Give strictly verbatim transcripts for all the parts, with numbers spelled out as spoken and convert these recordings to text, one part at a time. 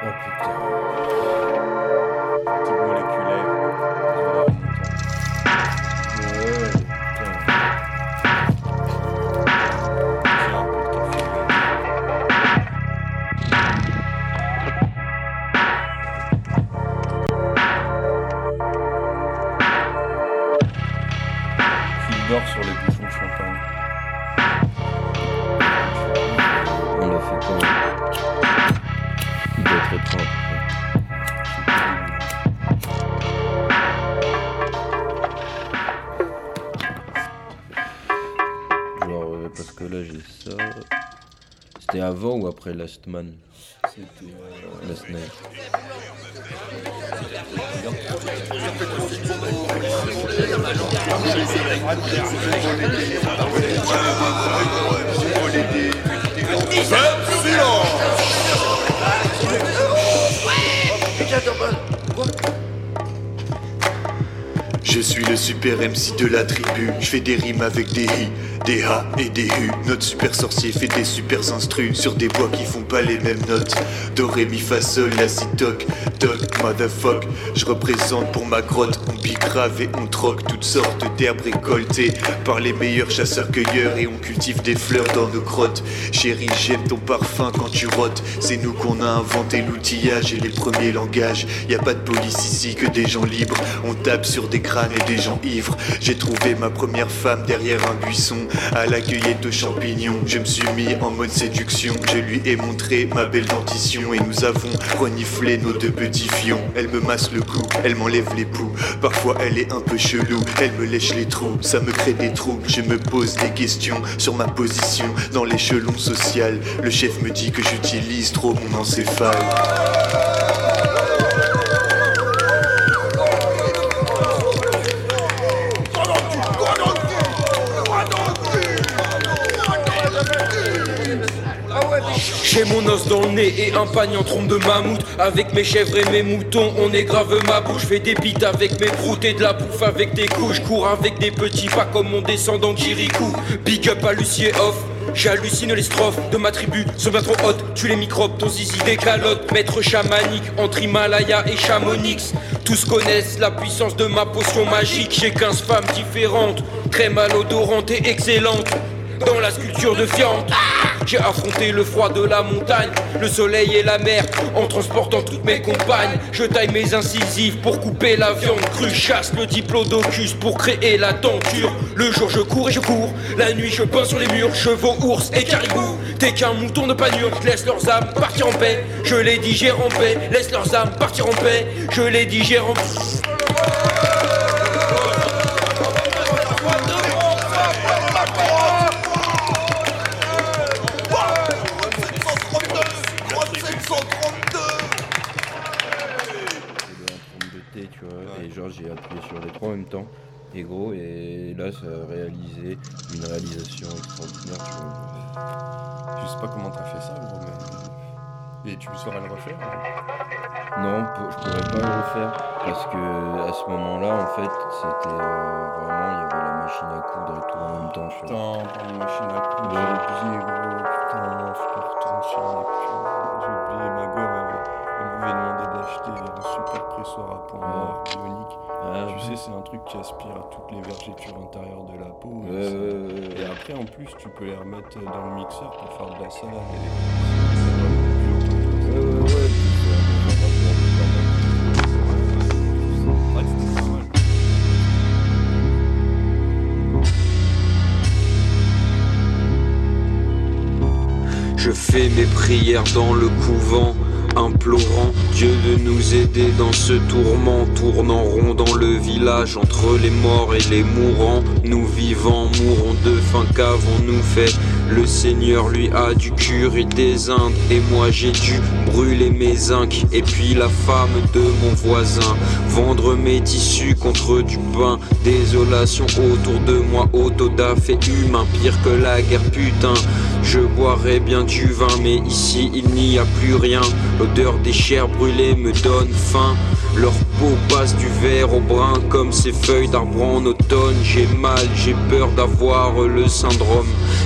Oh putain. Petite moléculaire. Ouais, putain. J'ai un peu de café. Qu'il dort sur les bouchons de champagne. On l'a fait quand même. Il doit être étrange. Genre, euh, parce que là j'ai ça. C'était avant ou après Last Man? C'était euh, Last Night. Je suis le super M C de la tribu, je fais des rimes avec des hi, des ha et des hu. Notre super sorcier fait des super instrus sur des voix qui font pas les mêmes notes. Do, ré, mi, fa, sol, la, si, toc, toc, motherfuck. Je représente pour ma grotte, on pique grave et on troque toutes sortes d'herbes récoltées par les meilleurs chasseurs-cueilleurs et on cultive des fleurs dans nos crottes. Chérie, j'aime ton parfum quand tu rotes, c'est nous qu'on a inventé l'outillage et les premiers langages. Y a pas de police ici que des gens libres, on tape sur des crânes et des gens ivres. J'ai trouvé ma première femme derrière un buisson à la cueillette de champignons. Je me suis mis en mode séduction, je lui ai montré ma belle dentition et nous avons reniflé nos deux petits fions. Elle me masse le cou, elle m'enlève les poux, parfois elle est un peu chelou, elle me lèche les trous, ça me crée des troubles. Je me pose des questions sur ma position dans l'échelon social. Le chef me dit que j'utilise trop mon encéphale. J'ai mon os dans le nez et un panier en trompe de mammouth. Avec mes chèvres et mes moutons, on est grave ma bouche. Fais des bites avec mes proutes et de la bouffe avec des couches. Cours avec des petits pas comme mon descendant Kirikou. Big up à Lucie off. J'hallucine les strophes de ma tribu, sont bien trop hautes. Tu les microbes, ton zizi des calottes. Maître chamanique entre Himalaya et Chamonix. Tous connaissent la puissance de ma potion magique. J'ai quinze femmes différentes, très malodorantes et excellentes. Dans la sculpture de Fiante, j'ai affronté le froid de la montagne, le soleil et la mer, en transportant toutes mes compagnes. Je taille mes incisives pour couper la viande crue, chasse le diplodocus pour créer la denture. Le jour je cours et je cours, la nuit je peins sur les murs. Chevaux, ours et caribous, t'es qu'un mouton de panure. Laisse leurs âmes partir en paix, je les digère en paix. Laisse leurs âmes partir en paix, je les digère en paix. Tu vois, ouais. Et genre j'ai appuyé sur les trois en même temps et gros et là ça a réalisé une réalisation extraordinaire, tu vois. Je sais pas comment t'as fait ça gros, mais et tu saurais le refaire hein? Non, je pourrais pas le refaire parce que à ce moment-là en fait c'était euh, vraiment il y avait la machine à coudre et tout en même temps. Putain, pour une machine à coudre, ouais. J'ai oublié gros, putain, faut qu'on retourne sur Neptune. J'ai oublié ma gomme avait. Elle m'avait demandé d'acheter un super pressoir à point mort bionique. Ah, tu ouais. sais, c'est un truc qui aspire à toutes les vergetures intérieures de la peau. Ouais, et, ouais, ouais, et après, en plus, tu peux les remettre dans le mixeur pour faire de la salade. Et ouais, ouais, ouais. Je fais mes prières dans le couvent, implorant Dieu de nous aider dans ce tourment. Tournant rond dans le village entre les morts et les mourants. Nous vivants mourons de faim, qu'avons-nous fait? Le Seigneur lui a du curry des Indes et moi j'ai dû brûler mes zincs. Et puis la femme de mon voisin, vendre mes tissus contre du pain. Désolation autour de moi, autodaf et humain, pire que la guerre putain. Je boirais bien du vin mais ici il n'y a plus rien. L'odeur des chairs brûlées me donne faim. Leur peau passe du vert au brun comme ces feuilles d'arbre en automne. J'ai mal, j'ai peur d'avoir le syndrome.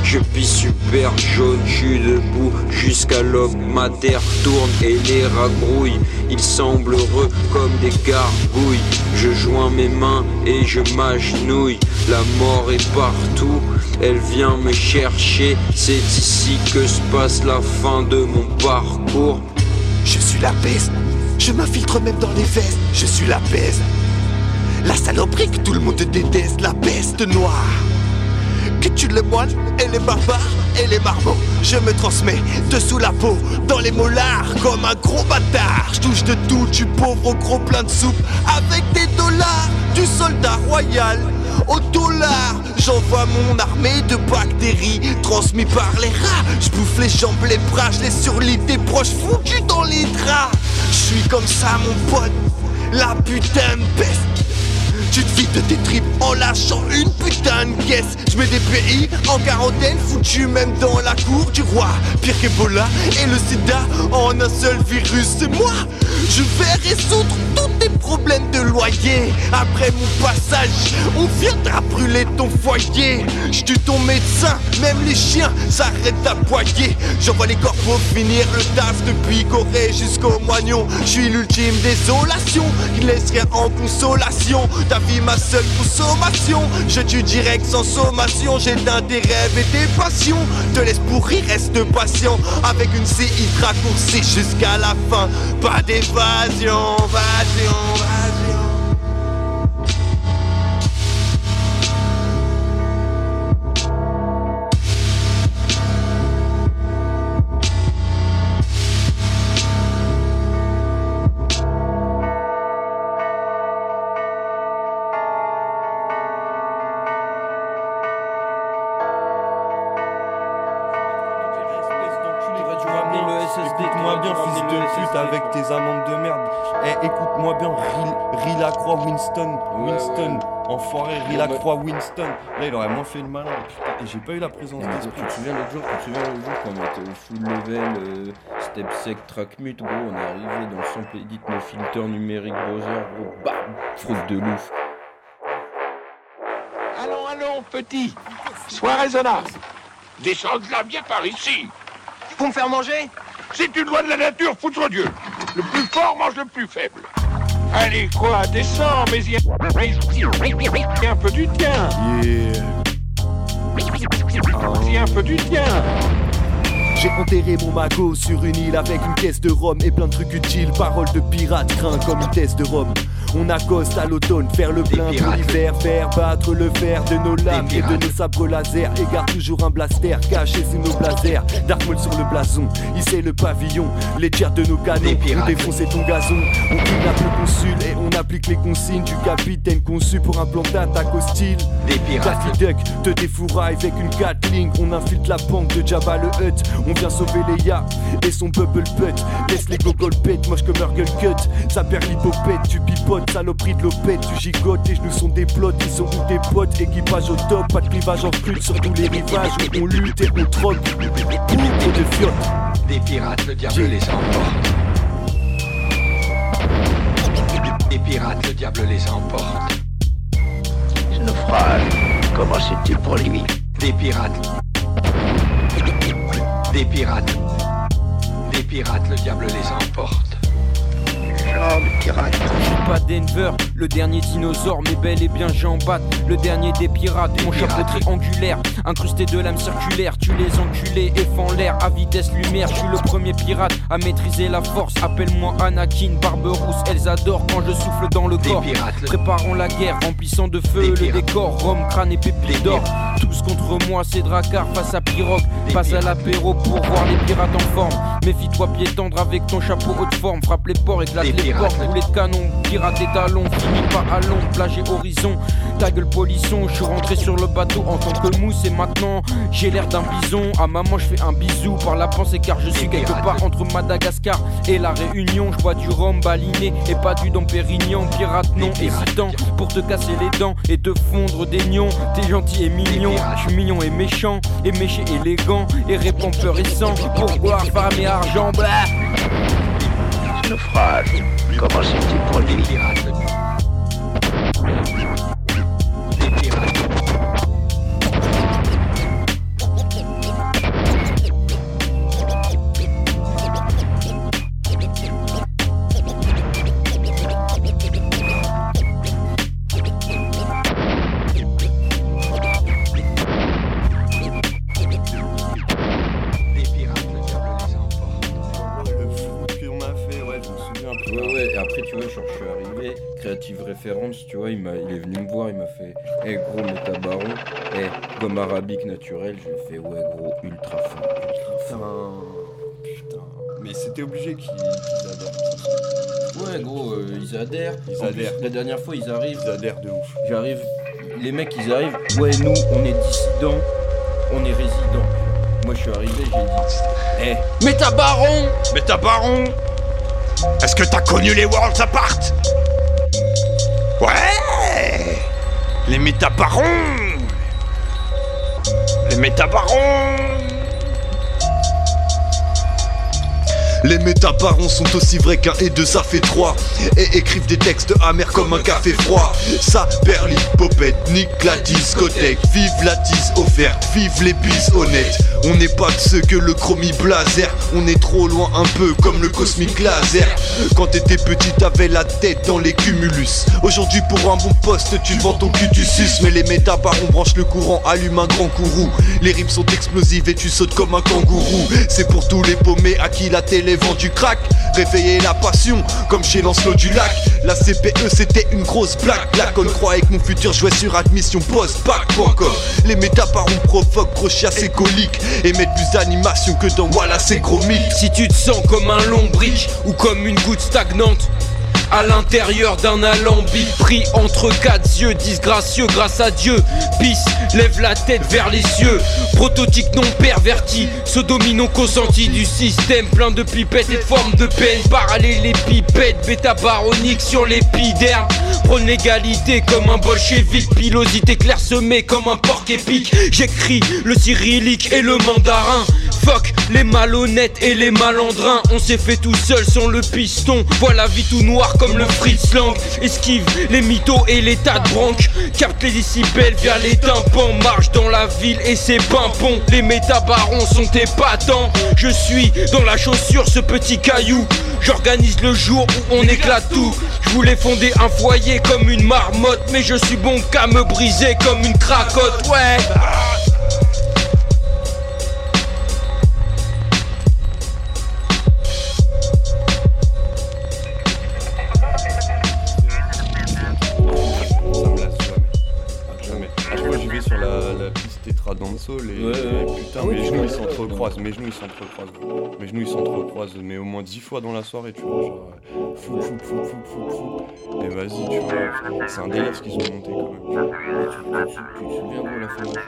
Je pisse super jaune, j'suis debout jusqu'à l'aube. Ma terre tourne et les rats grouillent. Ils semblent heureux comme des gargouilles. Je joins mes mains et je m'agenouille. La mort est partout, elle vient me chercher. C'est ici que se passe la fin de mon parcours. Je suis la peste, je m'infiltre même dans les vestes. Je suis la peste, la saloperie que tout le monde déteste. La peste noire que tue le moine et les barbares et les marmots. Je me transmets dessous la peau, dans les molars, comme un gros bâtard. Je touche de tout, tu pauvre au gros plein de soupe. Avec des dollars, du soldat royal au dollar. J'envoie mon armée de bactéries transmis par les rats. Je bouffe les jambes, les bras, je les surlis. Tes proches foutus dans les draps. Je suis comme ça mon pote, la putain de peste. Tu te vides de tes tripes en lâchant une putain de caisse. Je mets des pays en quarantaine, foutu même dans la cour du roi. Pire qu'Ebola et le sida en un seul virus, c'est moi. Je vais résoudre tous tes problèmes de loyer. Après mon passage, on viendra brûler ton foyer. Je tue ton médecin, même les chiens s'arrêtent d'aboyer. J'envoie les corpos finir le taf depuis Corée jusqu'au Moignon. Je suis l'ultime désolation, il laisse rien en consolation. Ta vie ma seule consommation. Je tue direct sans sommation. J'éteins tes rêves et tes passions. Te laisse pourrir, reste patient. Avec une C I raccourcie jusqu'à la fin. Pas d'évasion, vasion, vasion. Écoute-moi bien, fils de pute, avec tes amendes de merde. Eh, écoute-moi bien, Rie Lacroix Winston. Winston, enfoiré, Rie Lacroix Winston. Là, il aurait moins fait le malin. Putain, et j'ai pas eu la présence d'esprit. Tu te souviens l'autre jour, tu te souviens l'autre jour quand on était au full level, euh, step sec, track mute, gros, on est arrivé dans le sample edit, no filter numérique browser, gros, bam, fraude de ouf. Allons, allons, petit, sois raisonnable. Descends-la bien par ici. Pour me faire manger? C'est une loi de la nature, foutre Dieu. Le plus fort mange le plus faible. Allez, quoi, descends, mais il y a un peu du tien. Yeah. Il y a un peu du tien. J'ai enterré mon magot sur une île avec une caisse de rhum et plein de trucs utiles. Paroles de pirate, craint comme une test de rhum. On accoste à l'automne, faire le plein pour l'hiver, faire battre le fer de nos lames et de nos sabres laser. Égare toujours un blaster caché sous nos blazers. Dark Maul sur le blason, hisser le pavillon, les tirs de nos canons, on défoncer ton gazon. On kidnappe le consul et on applique les consignes du capitaine conçu pour un plan d'attaque hostile. Daffy Duck te défouraille avec une Gatling. On infiltre la banque de Jabba le Hutt. On vient sauver les ya et son bubble butt. Laisse les gogoles pète, moche comme Urgle Cut. Ça perd l'hypopète, tu pipotes, saloperie de l'opette. Tu gigotes, tes genoux sont des plots, ils sont où tes potes. Équipage au top, pas de clivage en flûte. Sur tous les rivages où on lutte et on troque. Ou de fiottes. Des pirates, le diable les emporte. Des pirates, le diable les emporte. Ce naufrage, comment c'est-il pour lui? Des pirates. Des pirates. Des pirates, le diable les emporte. Genre de pirate. Je suis pas Denver, le dernier dinosaure, mais bel et bien j'en batte. Le dernier des pirates, mon chapeau triangulaire, incrusté de lames circulaires. Tu les enculés et fends l'air à vitesse lumière. Je suis le premier pirate à maîtriser la force. Appelle-moi Anakin, barbe rousse, elles adorent quand je souffle dans le corps. Préparons la guerre, remplissant de feu le décor. Rhum, crâne et pépites d'or. Tous contre moi, c'est Drakkar face à Pirogue. Passe à l'apéro pour voir les pirates en forme. Méfie-toi pied tendre avec ton chapeau haute forme. Frappe les ports, éclate les portes, boulet de canon. Pirate et talons, finis pas à long, plage et horizon. Ta gueule polisson, je suis rentré sur le bateau en tant que mousse. Et maintenant, j'ai l'air d'un bison. À maman, je fais un bisou par la pensée car je suis quelque part entre Madagascar et la Réunion. Je bois du rhum baliné et pas du Dom Pérignon. Pirate non hésitant pour te casser les dents et te fondre des nions. T'es gentil et mignon, je suis mignon et méchant, et méché élégant, et répond peur et sang. Pour boire, femme et argent, blah. Ce naufrage, comment c'est-il pour lui? Ouais, ouais, et après, tu vois, genre, je suis arrivé, Creative Reference, tu vois, il, m'a, il est venu me voir, il m'a fait « Eh gros, métabaron, eh, gomme arabique naturelle », je lui ai fait « Ouais, gros, ultra fin, ultra fin. » Putain, mais c'était obligé qu'ils, qu'ils adhèrent. Ouais, gros, euh, ils adhèrent. Ils En adhèrent. plus, la dernière fois, ils arrivent, Ils adhèrent de ouf. j'arrive, les mecs, ils arrivent, ouais, nous, on est dissidents, on est résidents. Moi, je suis arrivé, j'ai dit « Eh, Métabaron. Mais t'as baron, est-ce que t'as connu les Worlds Apart? Ouais, les métabarons, les métabarons. Les métabarons sont aussi vrais qu'un et deux ça fait trois. Et écrivent des textes amers comme un café froid. Ça perd l'hypopète, nique la discothèque. Vive la tisse offerte, vive les bises honnêtes. On n'est pas de ceux que le chromie blazer. On est trop loin un peu comme le cosmique laser. Quand t'étais petit t'avais la tête dans les cumulus. Aujourd'hui pour un bon poste tu vends ton cul tu suces. Mais les métabarons branchent le courant, allument un grand courroux. Les rimes sont explosives et tu sautes comme un kangourou. C'est pour tous les paumés à qui la télé vend du crack. Réveiller la passion comme chez Lancelot du Lac. La C P E c'était une grosse blague. La colle croyait que mon futur jouait sur admission post-bac. Encore les métabarons provoquent gros chiasse et colique. Et mettent plus d'animation que dans Wallace et Gros Mythe. Si tu te sens comme un lombric ou comme une goutte stagnante à l'intérieur d'un alambic pris entre quatre yeux, disgracieux grâce à Dieu. Bis, lève la tête vers les cieux. Prototype non perverti, sodomie non consenti du système plein de pipettes et de formes de peine. Parallélépipède, bêta-baronique sur l'épiderme. Prône l'égalité comme un bolchevique. Pilosité clairsemée comme un porc épique. J'écris le cyrillique et le mandarin. Fuck les malhonnêtes et les malandrins. On s'est fait tout seul sans le piston. Voilà vie tout noir comme le Fritz Lang. Esquive les mythos et les tas de branques. Capte les décibels via les tympans. Marche dans la ville et ses pimpons. Les métabarons sont épatants. Je suis dans la chaussure ce petit caillou. J'organise le jour où on éclate tout. Je voulais fonder un foyer comme une marmotte. Mais je suis bon qu'à me briser comme une cracotte. Ouais. Sur la, la piste Tetra Dancehall et, ouais, et putain ah oui, mes genoux ils ouais, s'entrecroisent, mes genoux ils s'entrecroisent, gros. Mes genoux ils s'entrecroisent, mais au moins dix fois dans la soirée, tu vois, genre fou fou fou fou fou fou. Et vas-y, tu vois, c'est un délire ce qu'ils ont monté quand même. Tu, tu, tu te souviens de la fin de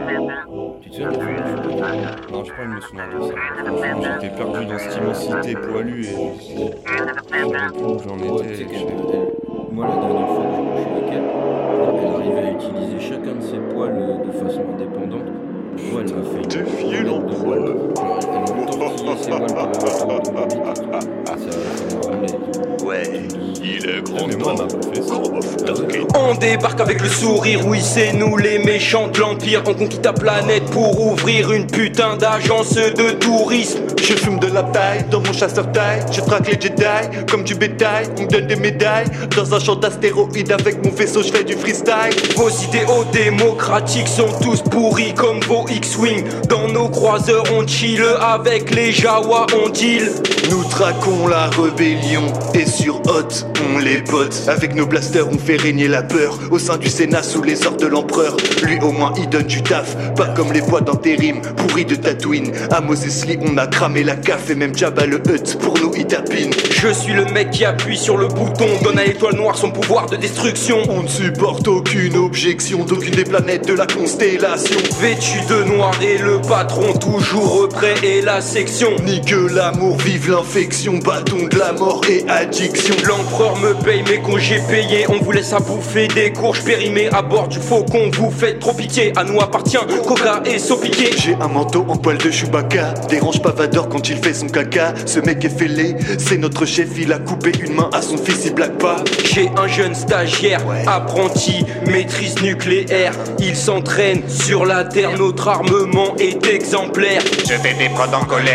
la Tu te souviens de la fin de la Non, j'ai pas envie de me souvenir de ça. Franchement, j'étais perdu dans cette immensité poilue et je savais plus où j'en oh, étais. Je... Moi, la dernière fois que j'ai couché avec elle, elle arrivait à utiliser chacun de ses poils de façon indépendante. Moi, elle m'a fait De une violents de poils. poils. Elle m'a tortillé ses poils pendant le temps de ma bite. Ça, ça m'a ramené. Ouais, il est grand Mais moi, on m'a pas fait ça. On débarque avec le sourire, oui c'est nous les méchants de l'Empire. On conquit ta planète pour ouvrir une putain d'agence de tourisme. Je fume de la paille dans mon chasseur taille. Je traque les Jedi comme du bétail. On me donne des médailles dans un champ d'astéroïdes. Avec mon vaisseau je fais du freestyle. Vos idéaux démocratiques sont tous pourris comme vos X-Wing. Dans nos croiseurs on chill, avec les Jawa on deal. Nous traquons la rébellion et sur Hot on les botte. Avec nos blasters on fait régner la peur au sein du Sénat sous les ordres de l'empereur. Lui au moins il donne du taf, pas comme les bois d'intérim pourris de Tatooine. À Moses Lee on a cramé la caf et même Jabba le Hutt pour nous il tapine. Je suis le mec qui appuie sur le bouton, donne à l'étoile noire son pouvoir de destruction. On ne supporte aucune objection d'aucune des planètes de la constellation. Vêtu de noir et le patron toujours prêt et la section. Ni que l'amour, vive l'infection, bâton de la mort et addiction. L'empereur me paye mes congés payés. On vous laisse à bouffer des courges périmées à bord du faucon. Vous faites trop pitié, à nous appartient Coca et Sopiqué. J'ai un manteau en poil de Chewbacca. Dérange pas Vador quand il fait son caca. Ce mec est fêlé, c'est notre chef. Il a coupé une main à son fils, il blague pas. J'ai un jeune stagiaire, ouais. apprenti, maîtrise nucléaire. Il s'entraîne sur la terre, notre armement est exemplaire. Je fais des prods en colère,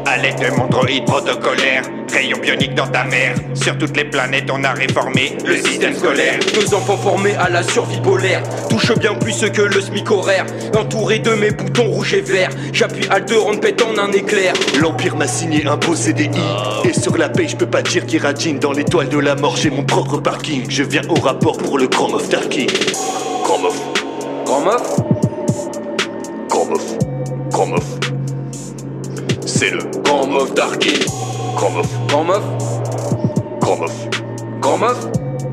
À l'aide de mon droïde protocolaire, rayon bionique dans ta mère. Sur toutes les planètes on a réformé le système scolaire. Nos enfants formés à la survie polaire touchent bien plus que le SMIC horaire. Entouré de mes boutons rouges et verts, j'appuie Alt deux en pète en un éclair. L'Empire m'a signé un beau C D I. Et sur la paye je peux pas dire qu'Irajin. Dans l'étoile de la mort j'ai mon propre parking. Je viens au rapport pour le Grand Moff Tarkin. Grand Moff. Grand Moff. Grand Moff. Grand Moff. C'est le Grand Moff Tarkin. Grand Moff. Grand Moff. Grand Moff. Grand Moff.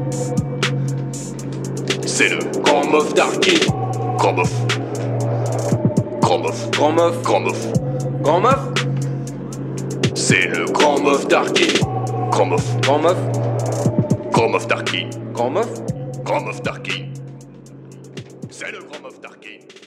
C'est le Grand Moff Tarkin. Grand Moff. Grand Moff. Grand Moff. Grand Moff. Grand Moff. C'est le Grand Moff Tarkin. Grand Moff. Grand Moff. Grand Moff Tarkin. Grand Moff. Grand Moff Tarkin. C'est le Grand Moff Tarkin.